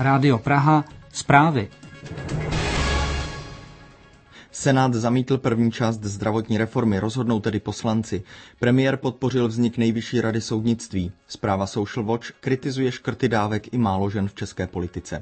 Rádio Praha, zprávy. Senát zamítl první část zdravotní reformy, rozhodnou tedy poslanci. Premiér podpořil vznik Nejvyšší rady soudnictví. Zpráva Social Watch kritizuje škrty dávek i málo žen v české politice.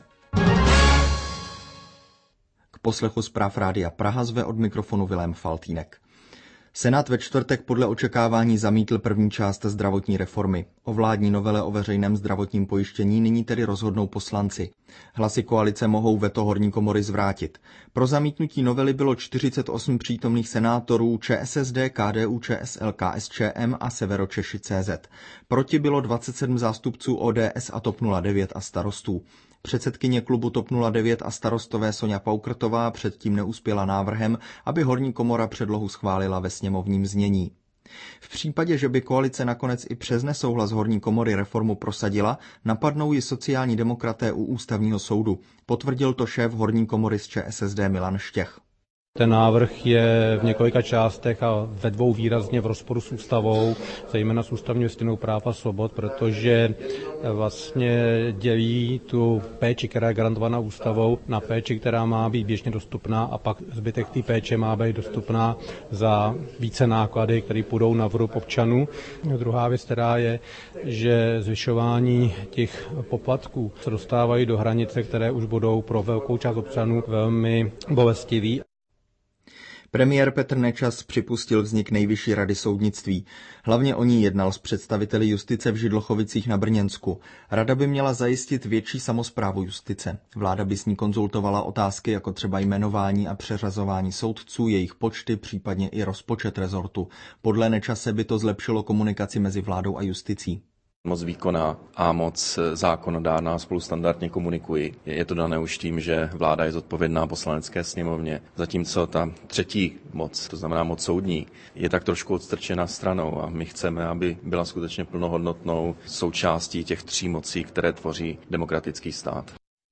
K poslechu zpráv Rádia Praha zve od mikrofonu Vilém Faltýnek. Senát ve čtvrtek podle očekávání zamítl první část zdravotní reformy. O vládní novele o veřejném zdravotním pojištění nyní tedy rozhodnou poslanci. Hlasy koalice mohou veto horní komory zvrátit. Pro zamítnutí novely bylo 48 přítomných senátorů ČSSD, KDU-ČSL, KSČM a Severočeši.cz. Proti bylo 27 zástupců ODS a TOP 09 a Starostů. Předsedkyně klubu TOP 09 a Starostové Soňa Paukrtová předtím neuspěla návrhem, aby horní komora předlohu schválila ve sněmovním znění. V případě, že by koalice nakonec i přes nesouhlas horní komory reformu prosadila, napadnou ji sociální demokraté u ústavního soudu. Potvrdil to šéf horní komory z ČSSD Milan Štěch. Ten návrh je v několika částech a ve dvou výrazně v rozporu s ústavou, zejména s ústavní listinou práv a svobod, protože vlastně dělí tu péči, která je garantovaná ústavou, na péči, která má být běžně dostupná, a pak zbytek té péče má být dostupná za více náklady, které půjdou na vrub občanů. Druhá věc teda je, že zvyšování těch poplatků se dostávají do hranice, které už budou pro velkou část občanů velmi bolestivý. Premiér Petr Nečas připustil vznik Nejvyšší rady soudnictví. Hlavně o ní jednal s představiteli justice v Židlochovicích na Brněnsku. Rada by měla zajistit větší samosprávu justice. Vláda by s ní konzultovala otázky jako třeba jmenování a přeřazování soudců, jejich počty, případně i rozpočet rezortu. Podle Nečase by to zlepšilo komunikaci mezi vládou a justicí. Moc výkonná a moc zákonodárná spolu standardně komunikují. Je to dané už tím, že vláda je zodpovědná Poslanecké sněmovně, zatímco ta třetí moc, to znamená moc soudní, je tak trošku odstrčena stranou a my chceme, aby byla skutečně plnohodnotnou součástí těch tří mocí, které tvoří demokratický stát.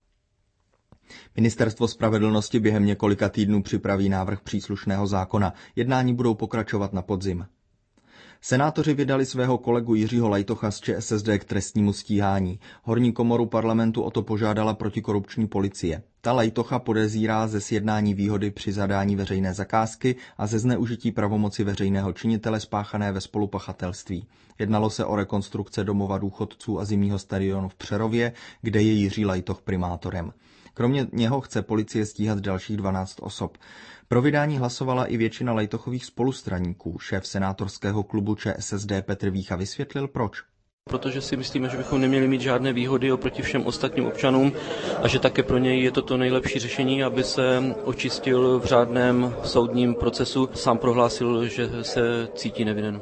Ministerstvo spravedlnosti během několika týdnů připraví návrh příslušného zákona. Jednání budou pokračovat na podzim. Senátoři vydali svého kolegu Jiřího Lajtocha z ČSSD k trestnímu stíhání. Horní komoru parlamentu o to požádala protikorupční policie. Ta Lajtocha podezírá ze sjednání výhody při zadání veřejné zakázky a ze zneužití pravomoci veřejného činitele spáchané ve spolupachatelství. Jednalo se o rekonstrukce domova důchodců a zimního stadionu v Přerově, kde je Jiří Lajtoch primátorem. Kromě něho chce policie stíhat dalších 12 osob. Pro vydání hlasovala i většina Lajtochových spolustraníků. Šéf senátorského klubu ČSSD Petr Vícha vysvětlil proč. Protože si myslíme, že bychom neměli mít žádné výhody oproti všem ostatním občanům a že také pro něj je to nejlepší řešení, aby se očistil v řádném soudním procesu. Sám prohlásil, že se cítí nevinen.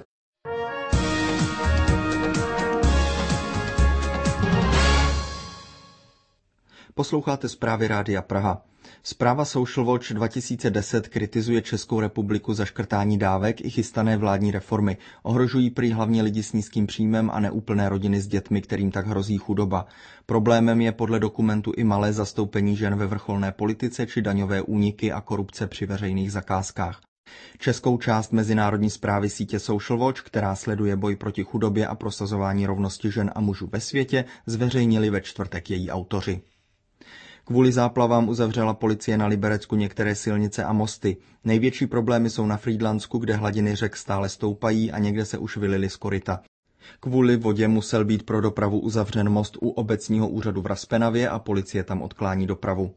Posloucháte zprávy Rádia Praha. Zpráva Social Watch 2010 kritizuje Českou republiku za škrtání dávek i chystané vládní reformy. Ohrožují prý hlavně lidi s nízkým příjmem a neúplné rodiny s dětmi, kterým tak hrozí chudoba. Problémem je podle dokumentu i malé zastoupení žen ve vrcholné politice či daňové úniky a korupce při veřejných zakázkách. Českou část mezinárodní zprávy sítě Social Watch, která sleduje boj proti chudobě a prosazování rovnosti žen a mužů ve světě, zveřejnili ve čtvrtek její autoři. Kvůli záplavám uzavřela policie na Liberecku některé silnice a mosty. Největší problémy jsou na Frýdlansku, kde hladiny řek stále stoupají a někde se už vylily z koryta. Kvůli vodě musel být pro dopravu uzavřen most u obecního úřadu v Raspenavě a policie tam odklání dopravu.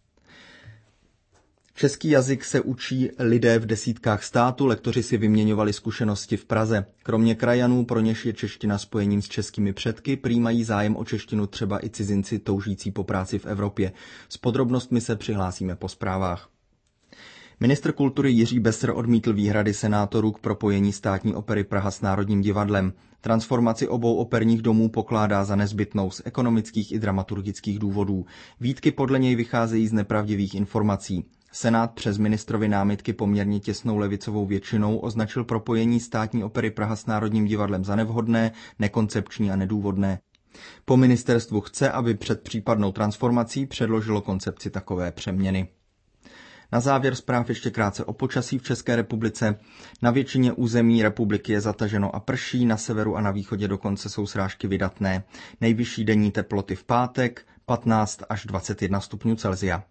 Český jazyk se učí lidé v desítkách států, lektoři si vyměňovali zkušenosti v Praze. Kromě krajanů, pro něž je čeština spojením s českými předky, prý mají zájem o češtinu třeba i cizinci toužící po práci v Evropě. S podrobnostmi se přihlásíme po zprávách. Ministr kultury Jiří Besser odmítl výhrady senátorů k propojení Státní opery Praha s Národním divadlem. Transformaci obou operních domů pokládá za nezbytnou z ekonomických i dramaturgických důvodů. Výtky podle něj vycházejí z nepravdivých informací. Senát přes ministrovy námitky poměrně těsnou levicovou většinou označil propojení Státní opery Praha s Národním divadlem za nevhodné, nekoncepční a nedůvodné. Po ministerstvu chce, aby před případnou transformací předložilo koncepci takové přeměny. Na závěr zpráv ještě krátce o počasí v České republice. Na většině území republiky je zataženo a prší, na severu a na východě dokonce jsou srážky vydatné. Nejvyšší denní teploty v pátek 15 až 21 stupňů Celsia.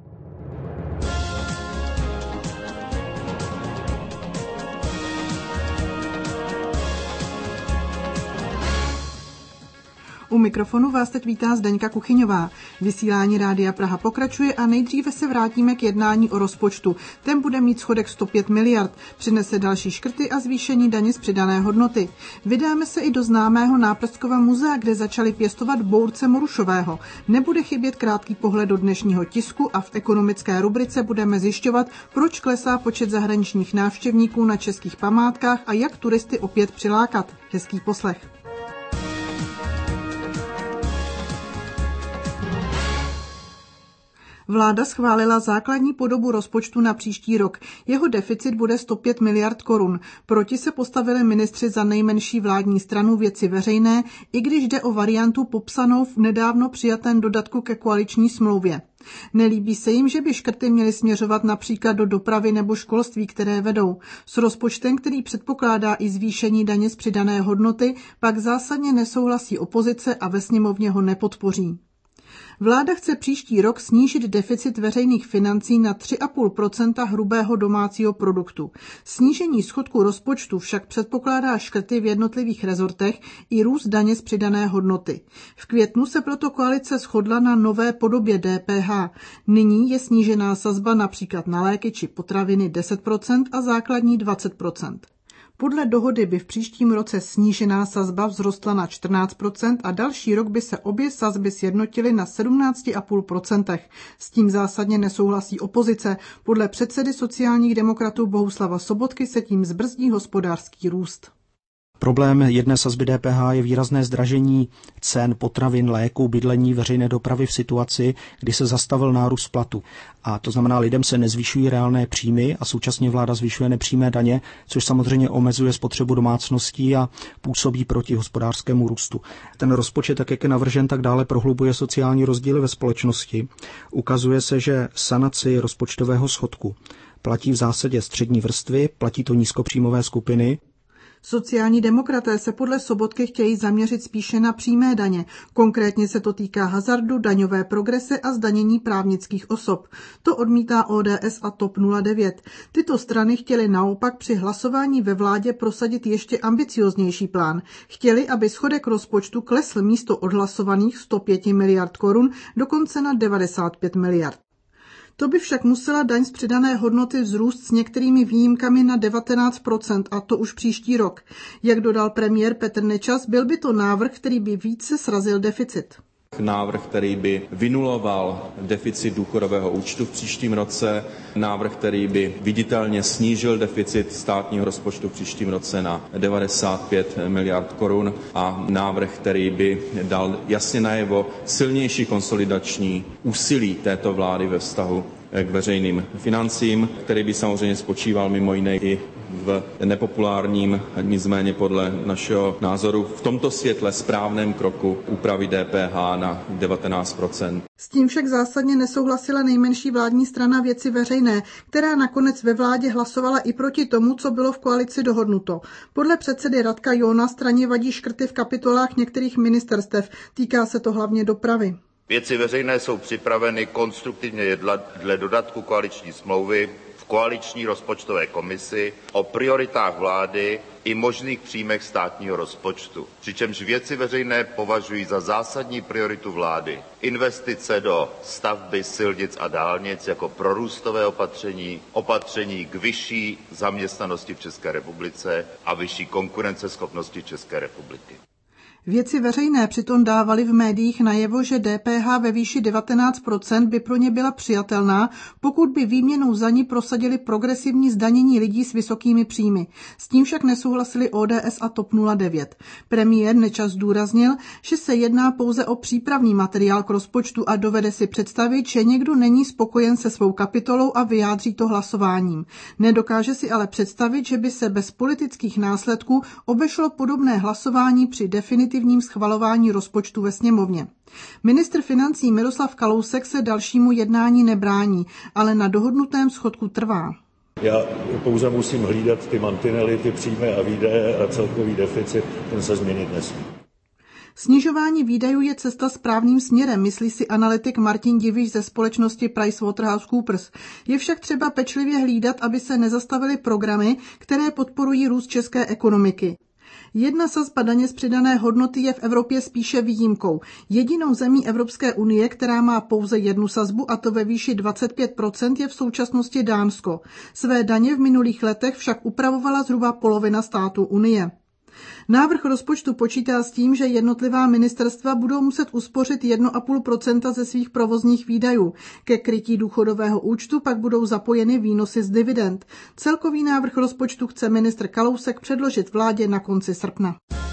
U mikrofonu vás teď vítá Zdeňka Kuchyňová. Vysílání Rádia Praha pokračuje a nejdříve se vrátíme k jednání o rozpočtu. Ten bude mít schodek 105 miliard, přinese další škrty a zvýšení daně z přidané hodnoty. Vydáme se i do známého Náprstkova muzea, kde začali pěstovat bource morušového. Nebude chybět krátký pohled do dnešního tisku a v ekonomické rubrice budeme zjišťovat, proč klesá počet zahraničních návštěvníků na českých památkách a jak turisty opět přilákat. Hezký poslech. Vláda schválila základní podobu rozpočtu na příští rok. Jeho deficit bude 105 miliard korun. Proti se postavili ministři za nejmenší vládní stranu Věci veřejné, i když jde o variantu popsanou v nedávno přijatém dodatku ke koaliční smlouvě. Nelíbí se jim, že by škrty měly směřovat například do dopravy nebo školství, které vedou. S rozpočtem, který předpokládá i zvýšení daně z přidané hodnoty, pak zásadně nesouhlasí opozice a ve sněmovně ho nepodpoří. Vláda chce příští rok snížit deficit veřejných financí na 3,5 % hrubého domácího produktu. Snížení schodku rozpočtu však předpokládá škrty v jednotlivých rezortech i růst daně z přidané hodnoty. V květnu se proto koalice shodla na nové podobě DPH. Nyní je snížená sazba například na léky či potraviny 10% a základní 20%. Podle dohody by v příštím roce snížená sazba vzrostla na 14% a další rok by se obě sazby sjednotily na 17,5%. S tím zásadně nesouhlasí opozice. Podle předsedy sociálních demokratů Bohuslava Sobotky se tím zbrzdí hospodářský růst. Problém jedné sazby DPH je výrazné zdražení cen potravin, léků, bydlení, veřejné dopravy v situaci, kdy se zastavil nárůst platu. A to znamená, lidem se nezvyšují reálné příjmy a současně vláda zvyšuje nepřímé daně, což samozřejmě omezuje spotřebu domácností a působí proti hospodářskému růstu. Ten rozpočet, tak jak je navržen, tak dále prohlubuje sociální rozdíly ve společnosti. Ukazuje se, že sanaci rozpočtového schodku platí v zásadě střední vrstvy, platí to nízkopříjmové skupiny. Sociální demokraté se podle Sobotky chtějí zaměřit spíše na přímé daně. Konkrétně se to týká hazardu, daňové progrese a zdanění právnických osob. To odmítá ODS a TOP 09. Tyto strany chtěly naopak při hlasování ve vládě prosadit ještě ambicioznější plán. Chtěli, aby schodek rozpočtu klesl místo odhlasovaných 105 miliard korun dokonce na 95 miliard. To by však musela daň z přidané hodnoty vzrůst s některými výjimkami na 19%, a to už příští rok. Jak dodal premiér Petr Nečas, byl by to návrh, který by více srazil deficit. Návrh, který by vynuloval deficit důchodového účtu v příštím roce, návrh, který by viditelně snížil deficit státního rozpočtu v příštím roce na 95 miliard korun a návrh, který by dal jasně najevo silnější konsolidační úsilí této vlády ve vztahu k veřejným financím, který by samozřejmě spočíval mimo jiné i v nepopulárním, nicméně podle našeho názoru v tomto světle správném kroku úpravy DPH na 19%. S tím však zásadně nesouhlasila nejmenší vládní strana Věci veřejné, která nakonec ve vládě hlasovala i proti tomu, co bylo v koalici dohodnuto. Podle předsedy Radka Johna straně vadí škrty v kapitolách některých ministerstev. Týká se to hlavně dopravy. Věci veřejné jsou připraveny konstruktivně jednat dle dodatku koaliční smlouvy v koaliční rozpočtové komisi o prioritách vlády i možných příjmech státního rozpočtu. Přičemž Věci veřejné považují za zásadní prioritu vlády investice do stavby silnic a dálnic jako prorůstové opatření k vyšší zaměstnanosti v České republice a vyšší konkurenceschopnosti České republiky. Věci veřejné přitom dávaly v médiích najevo, že DPH ve výši 19% by pro ně byla přijatelná, pokud by výměnou za ní prosadili progresivní zdanění lidí s vysokými příjmy. S tím však nesouhlasili ODS a TOP 09. Premiér Nečas zdůraznil, že se jedná pouze o přípravný materiál k rozpočtu a dovede si představit, že někdo není spokojen se svou kapitolou a vyjádří to hlasováním. Nedokáže si ale představit, že by se bez politických následků obešlo podobné hlasování při definitivním schvalování rozpočtu ve sněmovně. Ministr financí Miroslav Kalousek se dalšímu jednání nebrání, ale na dohodnutém schodku trvá. Já pouze musím hlídat ty mantinely, ty příjmy a výdaje a celkový deficit, ten se změnit nesmí. Snižování výdajů je cesta správným směrem, myslí si analytik Martin Diviš ze společnosti PricewaterhouseCoopers. Je však třeba pečlivě hlídat, aby se nezastavily programy, které podporují růst české ekonomiky. Jedna sazba daně z přidané hodnoty je v Evropě spíše výjimkou. Jedinou zemí Evropské unie, která má pouze jednu sazbu, a to ve výši 25%, je v současnosti Dánsko. Své daně v minulých letech však upravovala zhruba polovina států unie. Návrh rozpočtu počítá s tím, že jednotlivá ministerstva budou muset uspořit 1,5% ze svých provozních výdajů. Ke krytí důchodového účtu pak budou zapojeny výnosy z dividend. Celkový návrh rozpočtu chce ministr Kalousek předložit vládě na konci srpna.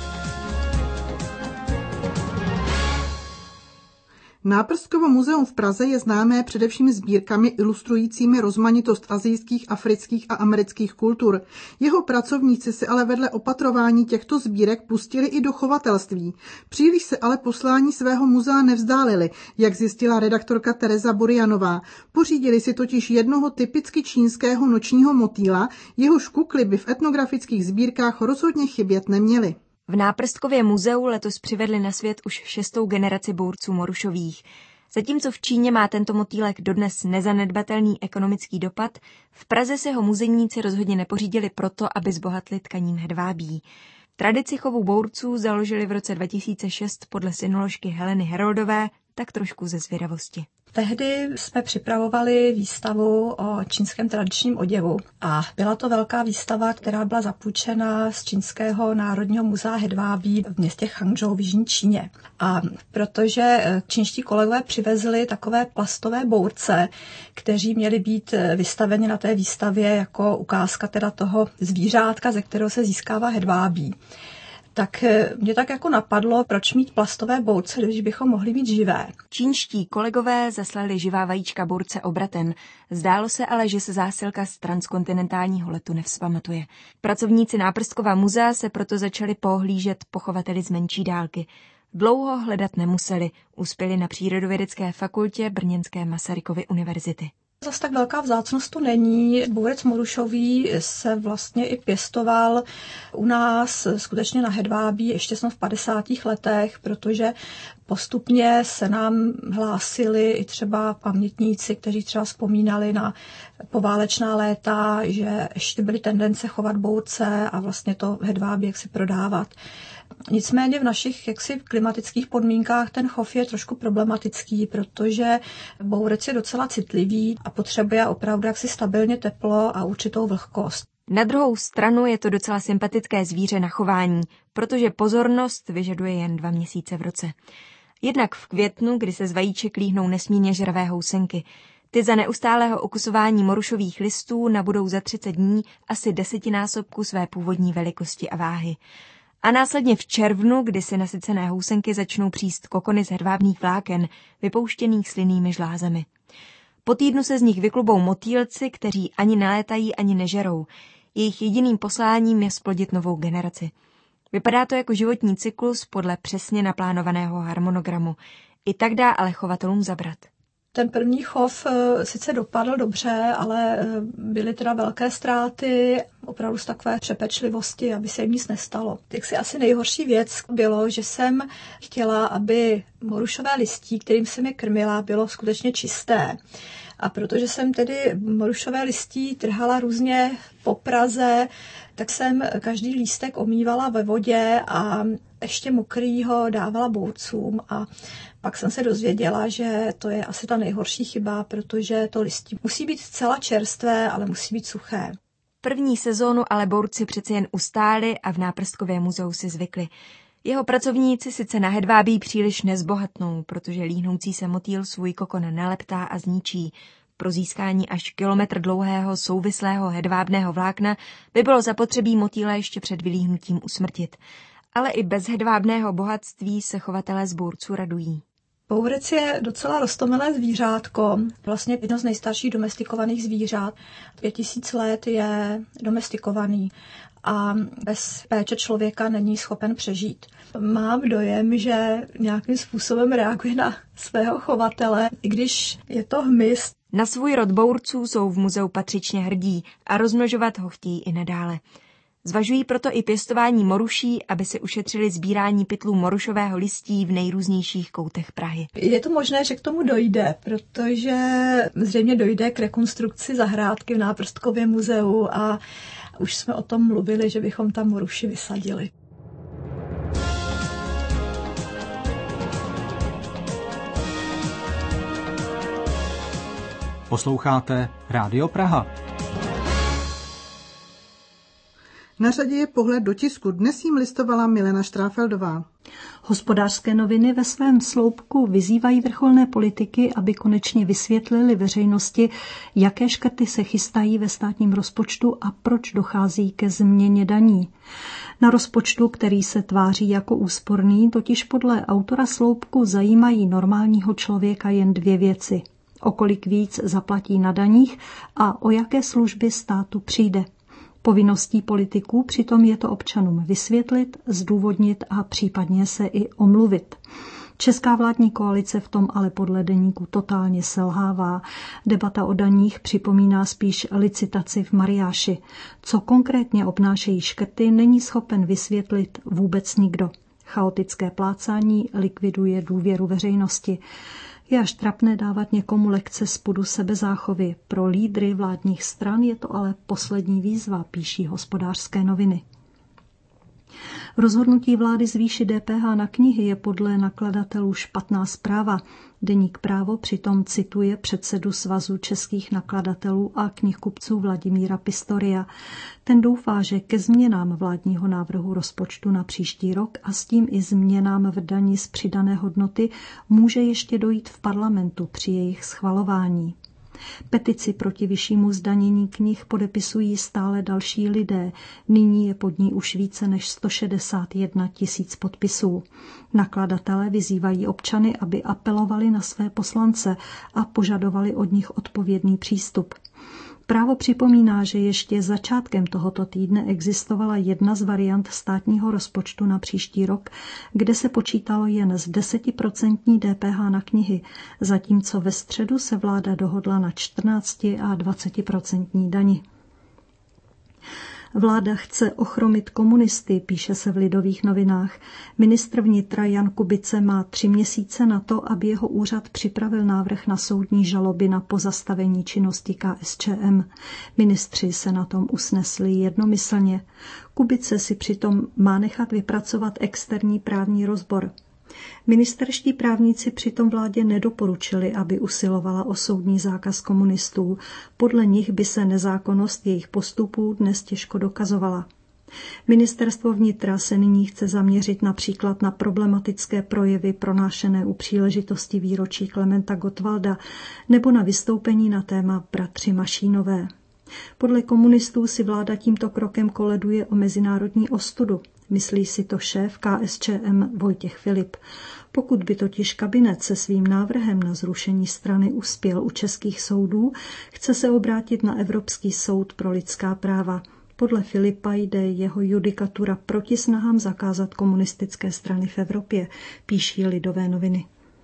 Náprstkovo muzeum v Praze je známé především sbírkami ilustrujícími rozmanitost asijských, afrických a amerických kultur. Jeho pracovníci si ale vedle opatrování těchto sbírek pustili i do chovatelství. Příliš se ale poslání svého muzea nevzdálili, jak zjistila redaktorka Tereza Burianová. Pořídili si totiž jednoho typicky čínského nočního motýla, jehož kukly by v etnografických sbírkách rozhodně chybět neměly. V Náprstkově muzeu letos přivedli na svět už 6. generaci bourců morušových. Zatímco v Číně má tento motýlek dodnes nezanedbatelný ekonomický dopad, v Praze se ho muzejníci rozhodně nepořídili proto, aby zbohatli tkaním hedvábí. Tradici chovu bourců založili v roce 2006 podle synoložky Heleny Heroldové tak trošku ze zvědavosti. Tehdy jsme připravovali výstavu o čínském tradičním oděvu a byla to velká výstava, která byla zapůjčena z Čínského národního muzea hedvábí v městě Hangzhou v jižní Číně. A protože čínští kolegové přivezli takové plastové bource, kteří měli být vystaveni na té výstavě jako ukázka teda toho zvířátka, ze kterého se získává hedvábí, tak mě tak jako napadlo, proč mít plastové bource, když bychom mohli mít živé. Čínští kolegové zaslali živá vajíčka bource obratem. Zdálo se ale, že se zásilka z transkontinentálního letu nevzpamatuje. Pracovníci Náprstkova muzea se proto začali pohlížet po chovateli z menší dálky. Dlouho hledat nemuseli, uspěli na Přírodovědecké fakultě Brněnské Masarykovy univerzity. Zas tak velká vzácnost to není. Bourec morušový se vlastně i pěstoval u nás skutečně na hedvábí ještě snad v 50. letech, protože postupně se nám hlásili i třeba pamětníci, kteří třeba vzpomínali na poválečná léta, že ještě byly tendence chovat bource a vlastně to hedvábí jak si prodávat. Nicméně v našich klimatických podmínkách ten chov je trošku problematický, protože bourec je docela citlivý a potřebuje opravdu jaksi stabilně teplo a určitou vlhkost. Na druhou stranu je to docela sympatické zvíře na chování, protože pozornost vyžaduje jen 2 měsíce v roce. Jednak v květnu, kdy se z vajíček líhnou nesmírně žravé housenky. Ty za neustálého okusování morušových listů nabudou za 30 dní asi 10násobku své původní velikosti a váhy. A následně v červnu, kdy si nasycené housenky začnou příst kokony z hedvábných vláken, vypouštěných slinnými žlázemi. Po týdnu se z nich vyklubou motýlci, kteří ani nelétají, ani nežerou. Jejich jediným posláním je zplodit novou generaci. Vypadá to jako životní cyklus podle přesně naplánovaného harmonogramu. I tak dá ale chovatelům zabrat. Ten první chov sice dopadl dobře, ale byly teda velké ztráty, opravdu z takové přepečlivosti, aby se jim nic nestalo. Tak si asi nejhorší věc bylo, že jsem chtěla, aby morušové listí, kterým jsem je krmila, bylo skutečně čisté. A protože jsem tedy morušové listí trhala různě po Praze, tak jsem každý lístek omývala ve vodě a ještě mokrýho dávala bourcům a pak jsem se dozvěděla, že to je asi ta nejhorší chyba, protože to listí musí být zcela čerstvé, ale musí být suché. První sezónu ale bourci přece jen ustáli a v Náprstkově muzeu si zvykli. Jeho pracovníci sice na hedvábí příliš nezbohatnou, protože líhnoucí se motýl svůj kokon naleptá a zničí. Pro získání až kilometr dlouhého souvislého hedvábného vlákna by bylo zapotřebí motýla ještě před vylíhnutím usmrtit. Ale i bez hedvábného bohatství se chovatelé z bourců radují. Bourec je docela roztomilé zvířátko, vlastně jedno z nejstarších domestikovaných zvířat. 5000 let je domestikovaný a bez péče člověka není schopen přežít. Mám dojem, že nějakým způsobem reaguje na svého chovatele, i když je to hmyz. Na svůj rod bourců jsou v muzeu patřičně hrdí a rozmnožovat ho chtějí i nadále. Zvažují proto i pěstování moruší, aby se ušetřili sbírání pytlů morušového listí v nejrůznějších koutech Prahy. Je to možné, že k tomu dojde, protože zřejmě dojde k rekonstrukci zahrádky v Náprstkově muzeu a už jsme o tom mluvili, že bychom tam moruši vysadili. Posloucháte Rádio Praha. Na řadě je pohled do tisku. Dnes jim listovala Milena Štráfeldová. Hospodářské noviny ve svém sloupku vyzývají vrcholné politiky, aby konečně vysvětlili veřejnosti, jaké škrty se chystají ve státním rozpočtu a proč dochází ke změně daní. Na rozpočtu, který se tváří jako úsporný, totiž podle autora sloupku zajímají normálního člověka jen dvě věci. O kolik víc zaplatí na daních a o jaké služby státu přijde. Povinností politiků přitom je to občanům vysvětlit, zdůvodnit a případně se i omluvit. Česká vládní koalice v tom ale podle deníku totálně selhává. Debata o daních připomíná spíš licitaci v mariáši. Co konkrétně obnášejí škrty, není schopen vysvětlit vůbec nikdo. Chaotické plácání likviduje důvěru veřejnosti. Je až trapné dávat někomu lekce z pudu sebezáchovy. Pro lídry vládních stran je to ale poslední výzva, píší Hospodářské noviny. Rozhodnutí vlády zvýšit DPH na knihy je podle nakladatelů špatná zpráva. Deník Právo přitom cituje předsedu Svazu českých nakladatelů a knihkupců Vladimíra Pistoria. Ten doufá, že ke změnám vládního návrhu rozpočtu na příští rok a s tím i změnám v dani z přidané hodnoty může ještě dojít v parlamentu při jejich schvalování. Petici proti vyššímu zdanění knih podepisují stále další lidé. Nyní je pod ní už více než 161 000 podpisů. Nakladatelé vyzývají občany, aby apelovali na své poslance a požadovali od nich odpovědný přístup. Právo připomíná, že ještě začátkem tohoto týdne existovala jedna z variant státního rozpočtu na příští rok, kde se počítalo jen s 10% DPH na knihy, zatímco ve středu se vláda dohodla na 14 a 20% dani. Vláda chce ochromit komunisty, píše se v Lidových novinách. Ministr vnitra Jan Kubice má 3 měsíce na to, aby jeho úřad připravil návrh na soudní žaloby na pozastavení činnosti KSČM. Ministři se na tom usnesli jednomyslně. Kubice si přitom má nechat vypracovat externí právní rozbor. Ministerští právníci přitom vládě nedoporučili, aby usilovala o soudní zákaz komunistů. Podle nich by se nezákonnost jejich postupů dnes těžko dokazovala. Ministerstvo vnitra se nyní chce zaměřit například na problematické projevy pronášené u příležitosti výročí Klementa Gottwalda nebo na vystoupení na téma Bratři Mašínové. Podle komunistů si vláda tímto krokem koleduje o mezinárodní ostudu. Myslí si to šéf KSČM Vojtěch Filip. Pokud by totiž kabinet se svým návrhem na zrušení strany uspěl u českých soudů, chce se obrátit na Evropský soud pro lidská práva. Podle Filipa jde jeho judikatura proti snahám zakázat komunistické strany v Evropě, píší Lidové noviny.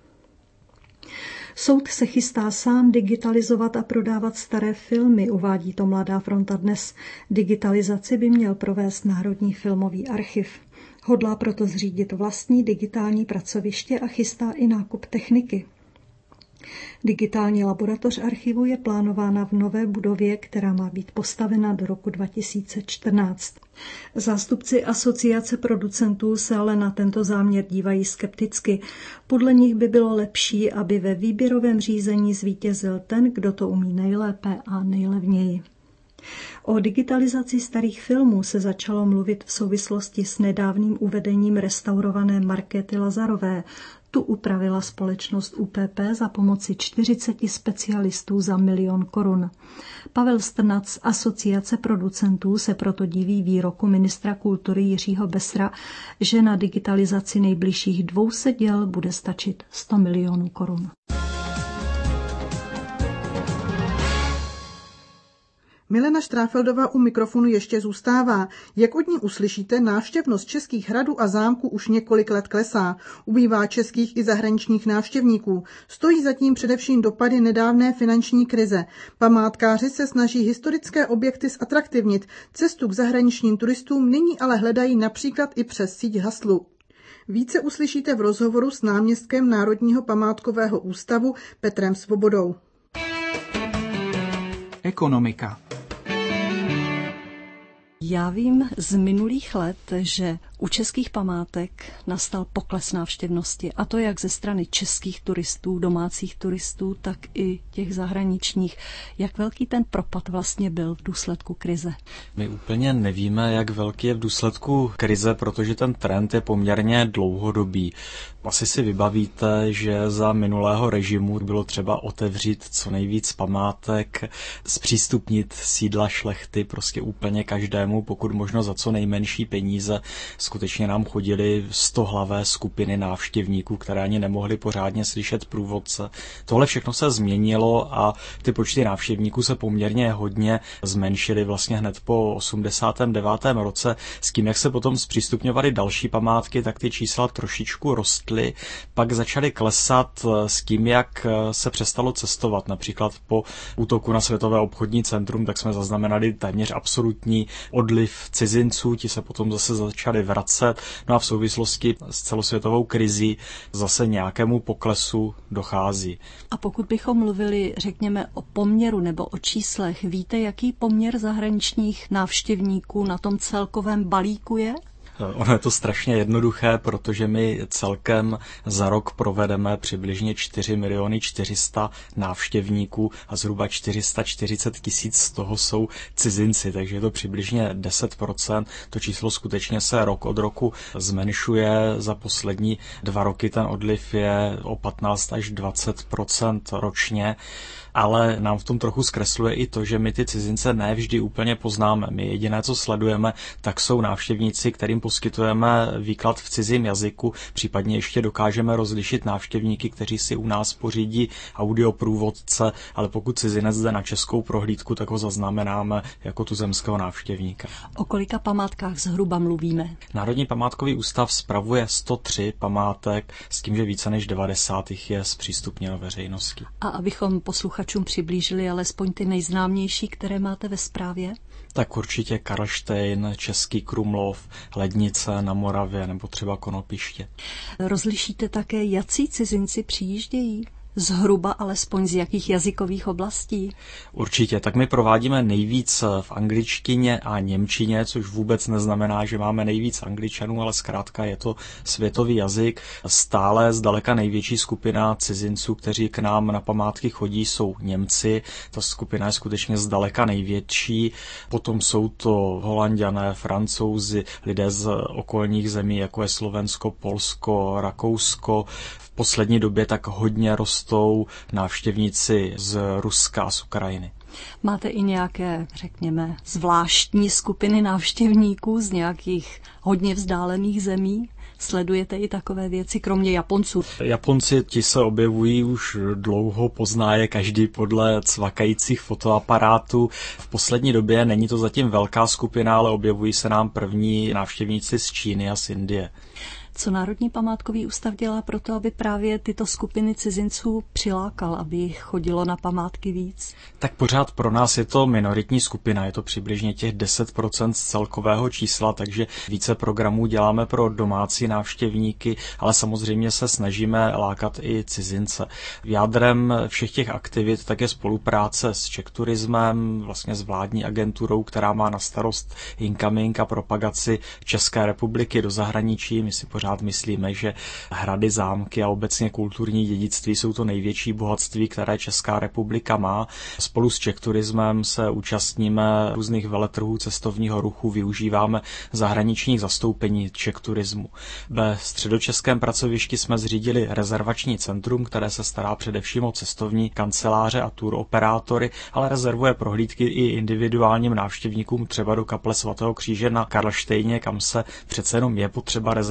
Soud se chystá sám digitalizovat a prodávat staré filmy, uvádí to Mladá fronta dnes. Digitalizaci by měl provést Národní filmový archiv. Hodlá proto zřídit vlastní digitální pracoviště a chystá i nákup techniky. Digitální laboratoř archivu je plánována v nové budově, která má být postavena do roku 2014. Zástupci asociace producentů se ale na tento záměr dívají skepticky. Podle nich by bylo lepší, aby ve výběrovém řízení zvítězil ten, kdo to umí nejlépe a nejlevněji. O digitalizaci starých filmů se začalo mluvit v souvislosti s nedávným uvedením restaurované Markéty Lazarové. Tu upravila společnost UPP za pomoci 40 specialistů za 1 000 000 korun. Pavel Strnac z asociace producentů se proto diví výroku ministra kultury Jiřího Besra, že na digitalizaci nejbližších 200 děl bude stačit 100 milionů korun. Milena Štráfeldová u mikrofonu ještě zůstává. Jak od ní uslyšíte, návštěvnost českých hradů a zámků už několik let klesá. Ubývá českých i zahraničních návštěvníků. Stojí zatím především dopady nedávné finanční krize. Památkáři se snaží historické objekty zatraktivnit. Cestu k zahraničním turistům nyní ale hledají například i přes síť Haslu. Více uslyšíte v rozhovoru s náměstkem Národního památkového ústavu Petrem Svobodou. Ekonomika. Já vím z minulých let, že u českých památek nastal pokles návštěvnosti, a to jak ze strany českých turistů, domácích turistů, tak i těch zahraničních. Jak velký ten propad vlastně byl v důsledku krize? My úplně nevíme, jak velký je v důsledku krize, protože ten trend je poměrně dlouhodobý. Asi si vybavíte, že za minulého režimu bylo třeba otevřít co nejvíc památek, zpřístupnit sídla šlechty prostě úplně každému, pokud možno za co nejmenší peníze. Skutečně nám chodily 100hlavé skupiny návštěvníků, které ani nemohli pořádně slyšet průvodce. Tohle všechno se změnilo a ty počty návštěvníků se poměrně hodně zmenšily vlastně hned po 89. roce. S tím, jak se potom zpřístupňovaly další památky, tak ty čísla trošičku rostly, pak začaly klesat s tím, jak se přestalo cestovat. Například po útoku na Světové obchodní centrum, tak jsme zaznamenali téměř absolutní odliv cizinců, ti se potom zase začali vracet, no a v souvislosti s celosvětovou krizí zase nějakému poklesu dochází. A pokud bychom mluvili, řekněme, o poměru nebo o číslech, víte, jaký poměr zahraničních návštěvníků na tom celkovém balíku je? Ono je to strašně jednoduché, protože my celkem za rok provedeme přibližně 4 400 000 návštěvníků a zhruba 440 000 z toho jsou cizinci, takže je to přibližně 10%. To číslo skutečně se rok od roku zmenšuje. Za poslední 2 roky ten odliv je o 15 až 20% ročně. Ale nám v tom trochu zkresluje i to, že my ty cizince ne vždy úplně poznáme. My jediné, co sledujeme, tak jsou návštěvníci, kterým poskytujeme výklad v cizím jazyku, případně ještě dokážeme rozlišit návštěvníky, kteří si u nás pořídí audioprůvodce, ale pokud cizinec jde na českou prohlídku, tak ho zaznamenáme jako tuzemského návštěvníka. O kolika památkách zhruba mluvíme? Národní památkový ústav spravuje 103 památek, s tím, že více než 90 je zpřístupněno veřejnosti. A abychom posluchačům přiblížili alespoň ty nejznámější, které máte ve správě? Tak určitě Karlštejn, Český Krumlov, Lednice na Moravě nebo třeba Konopiště. Rozlišíte také, jací cizinci přijíždějí? Zhruba alespoň z jakých jazykových oblastí? Určitě, tak my provádíme nejvíc v angličtině a němčině, což vůbec neznamená, že máme nejvíc Angličanů, ale zkrátka je to světový jazyk. Stále zdaleka největší skupina cizinců, kteří k nám na památky chodí, jsou Němci. Ta skupina je skutečně zdaleka největší. Potom jsou to Holanďané, Francouzi, lidé z okolních zemí, jako je Slovensko, Polsko, Rakousko. V poslední době tak hodně rostou návštěvníci z Ruska a z Ukrajiny. Máte i nějaké, řekněme, zvláštní skupiny návštěvníků z nějakých hodně vzdálených zemí? Sledujete i takové věci, kromě Japonců? Japonci, ti se objevují už dlouho, pozná je každý podle cvakajících fotoaparátů. V poslední době není to zatím velká skupina, ale objevují se nám první návštěvníci z Číny a z Indie. Co Národní památkový ústav dělá pro to, aby právě tyto skupiny cizinců přilákal, aby jich chodilo na památky víc? Tak pořád pro nás je to minoritní skupina, je to přibližně těch 10% z celkového čísla, takže více programů děláme pro domácí návštěvníky, ale samozřejmě se snažíme lákat i cizince. Jádrem všech těch aktivit tak je spolupráce s CzechTurismem, vlastně s vládní agenturou, která má na starost incoming a propagaci České republiky do zahraničí. My si pořád myslíme, že hrady, zámky a obecně kulturní dědictví jsou to největší bohatství, které Česká republika má. Spolu s CzechTurismem se účastníme různých veletrhů cestovního ruchu, využíváme zahraničních zastoupení CzechTurismu. Ve středočeském pracovišti jsme zřídili rezervační centrum, které se stará především o cestovní kanceláře a tour operátory, ale rezervuje prohlídky i individuálním návštěvníkům třeba do kaple svatého Kříže na Karlštejně, kam se přece jenom je potřeba rezervovat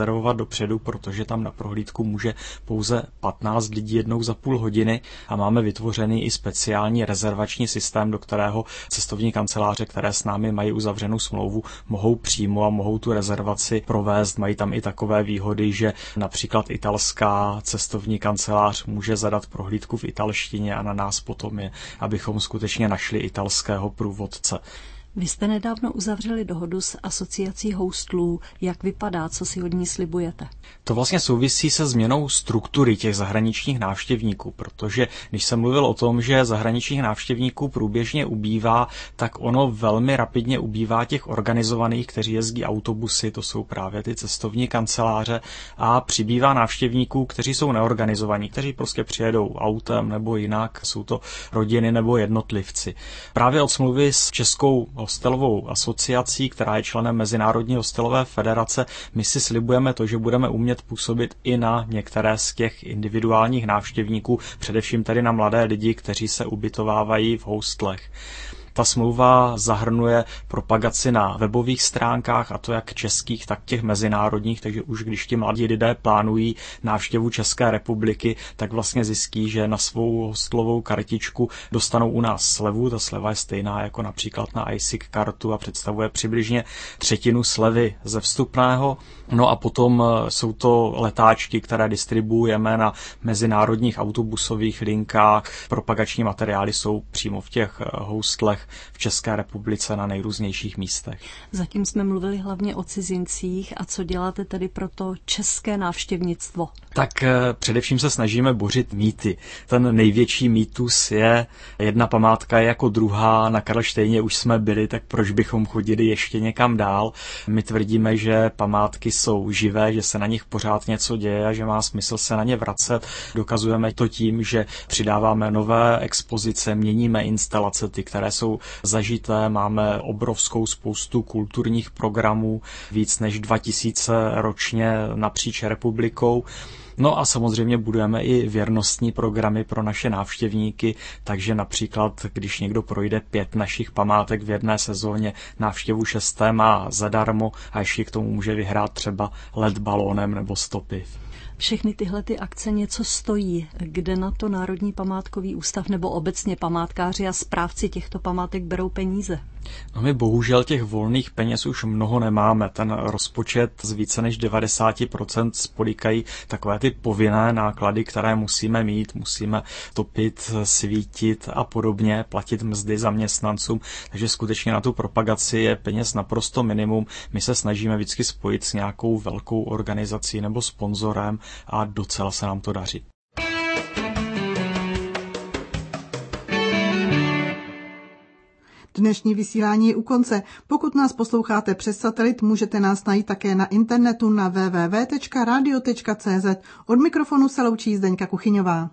dopředu, protože tam na prohlídku může pouze 15 lidí jednou za půl hodiny a máme vytvořený i speciální rezervační systém, do kterého cestovní kanceláře, které s námi mají uzavřenou smlouvu, mohou přímo a mohou tu rezervaci provést. Mají tam i takové výhody, že například italská cestovní kancelář může zadat prohlídku v italštině a na nás potom je, abychom skutečně našli italského průvodce. Vy jste nedávno uzavřeli dohodu s asociací hostlů. Jak vypadá, co si od ní slibujete? To vlastně souvisí se změnou struktury těch zahraničních návštěvníků, protože když jsem mluvil o tom, že zahraničních návštěvníků průběžně ubývá, tak ono velmi rapidně ubývá těch organizovaných, kteří jezdí autobusy, to jsou právě ty cestovní kanceláře, a přibývá návštěvníků, kteří jsou neorganizovaní, kteří prostě přijedou autem nebo jinak, jsou to rodiny nebo jednotlivci. Právě od smlouvy s Českou hostelovou asociací, která je členem Mezinárodní hostelové federace, my si slibujeme to, že budeme umět působit i na některé z těch individuálních návštěvníků, především tedy na mladé lidi, kteří se ubytovávají v hostlech. Ta smlouva zahrnuje propagaci na webových stránkách, a to jak českých, tak těch mezinárodních, takže už když ti mladí lidé plánují návštěvu České republiky, tak vlastně zjistí, že na svou hostlovou kartičku dostanou u nás slevu. Ta sleva je stejná jako například na ISIC kartu a představuje přibližně 1/3 slevy ze vstupného. No a potom jsou to letáčky, které distribuujeme na mezinárodních autobusových linkách. Propagační materiály jsou přímo v těch hostlech v České republice na nejrůznějších místech. Zatím jsme mluvili hlavně o cizincích. A co děláte tedy pro to české návštěvnictvo? Tak především se snažíme bořit mýty. Ten největší mýtus je, jedna památka je jako druhá, na Karlštejně už jsme byli, tak proč bychom chodili ještě někam dál? My tvrdíme, že památky jsou živé, že se na nich pořád něco děje a že má smysl se na ně vracet. Dokazujeme to tím, že přidáváme nové expozice, měníme instalace, ty, které jsou zažité, máme obrovskou spoustu kulturních programů, víc než 2000 ročně napříč republikou. No a samozřejmě budujeme i věrnostní programy pro naše návštěvníky, takže například, když někdo projde 5 našich památek v jedné sezóně, návštěvu 6. má zadarmo a ještě k tomu může vyhrát třeba let balónem nebo 100 piv. Všechny tyhle ty akce něco stojí. Kde na to Národní památkový ústav nebo obecně památkáři a správci těchto památek berou peníze? No my bohužel těch volných peněz už mnoho nemáme. Ten rozpočet z více než 90% spolíkají takové ty povinné náklady, které musíme mít. Musíme topit, svítit a podobně, platit mzdy zaměstnancům. Takže skutečně na tu propagaci je peněz naprosto minimum. My se snažíme vždycky spojit s nějakou velkou organizací nebo sponzorem a docela se nám to daří. Dnešní vysílání je u konce. Pokud nás posloucháte přes satelit, můžete nás najít také na internetu na www.radio.cz. Od mikrofonu se loučí Zdeňka Kuchyňová.